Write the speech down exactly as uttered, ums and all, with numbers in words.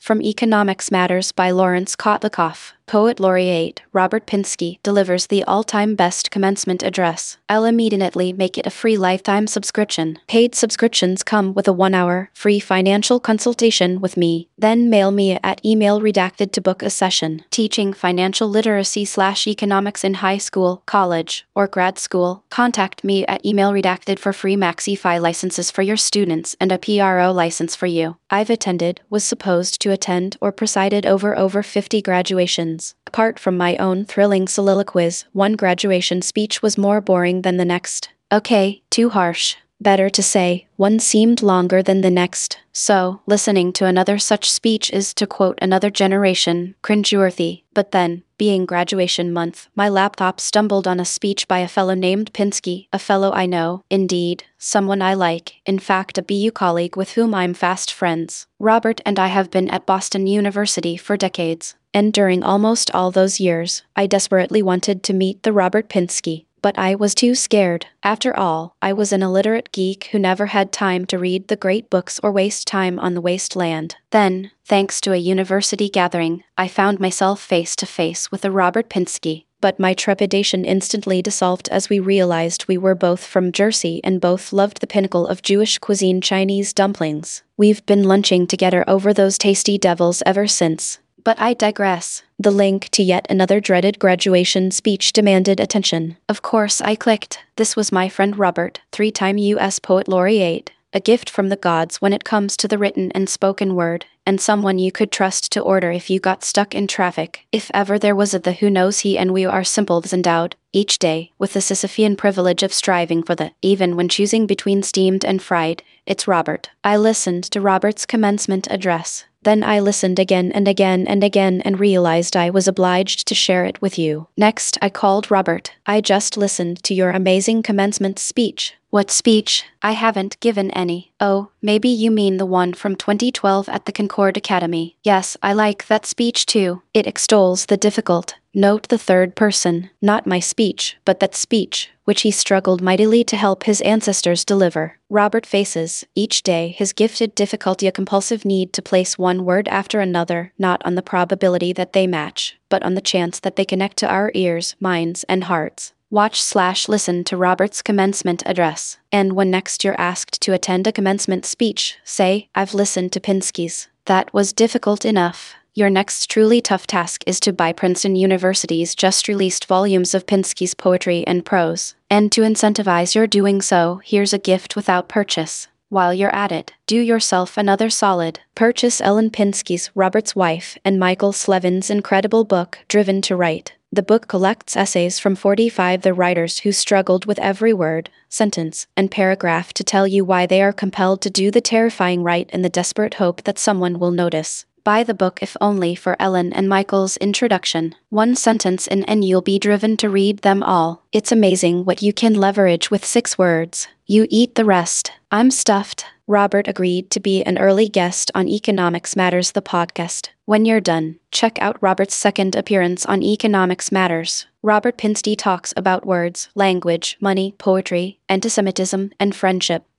From Economics Matters by Lawrence Kotlikoff, Poet Laureate Robert Pinsky delivers the all-time best commencement address. I'll immediately make it a free lifetime subscription. Paid subscriptions come with a one-hour free financial consultation with me. Then mail me at email redacted to book a session. Teaching financial literacy slash economics in high school, college, or grad school. Contact me at email redacted for free MaxiFi licenses for your students and a P R O license for you. I've attended, was supposed to attend, or presided over over fifty graduations. Apart from my own thrilling soliloquies, one graduation speech was more boring than the next. Okay, too harsh. Better to say, one seemed longer than the next. So, listening to another such speech is, to quote another generation, cringeworthy. But then, being graduation month, my laptop stumbled on a speech by a fellow named Pinsky, a fellow I know, indeed, someone I like, in fact a B U colleague with whom I'm fast friends. Robert and I have been at Boston University for decades, and during almost all those years, I desperately wanted to meet the Robert Pinsky. But I was too scared. After all, I was an illiterate geek who never had time to read the great books or waste time on the wasteland. Then, thanks to a university gathering, I found myself face to face with a Robert Pinsky. But my trepidation instantly dissolved as we realized we were both from Jersey and both loved the pinnacle of Jewish cuisine, Chinese dumplings. We've been lunching together over those tasty devils ever since. But I digress. The link to yet another dreaded graduation speech demanded attention. Of course I clicked. This was my friend Robert, three-time U S Poet Laureate, a gift from the gods when it comes to the written and spoken word, and someone you could trust to order if you got stuck in traffic. If ever there was a the who knows he and we are simples endowed, each day, with the Sisyphean privilege of striving for the, even when choosing between steamed and fried, it's Robert. I listened to Robert's commencement address. Then I listened again and again and again and realized I was obliged to share it with you. Next, I called Robert. I just listened to your amazing commencement speech. What speech? I haven't given any. Oh, maybe you mean the one from twenty twelve at the Concord Academy. Yes, I like that speech too. It extols the difficult. Note the third person, not my speech, but that speech, which he struggled mightily to help his ancestors deliver. Robert faces, each day, his gifted difficulty, a compulsive need to place one word after another, not on the probability that they match, but on the chance that they connect to our ears, minds, and hearts. Watch slash listen to Robert's commencement address. And when next you're asked to attend a commencement speech, say, I've listened to Pinsky's. That was difficult enough. Your next truly tough task is to buy Princeton University's just-released volumes of Pinsky's poetry and prose. And to incentivize your doing so, here's a gift without purchase. While you're at it, do yourself another solid. Purchase Ellen Pinsky's Robert's Wife and Michael Slevin's incredible book, Driven to Write. The book collects essays from forty-five the writers who struggled with every word, sentence, and paragraph to tell you why they are compelled to do the terrifying right in the desperate hope that someone will notice. Buy the book if only for Ellen and Michael's introduction. One sentence in and you'll be driven to read them all. It's amazing what you can leverage with six words. You eat the rest. I'm stuffed. Robert agreed to be an early guest on Economics Matters, the podcast. When you're done, check out Robert's second appearance on Economics Matters. Robert Pinsky talks about words, language, money, poetry, antisemitism, and friendship.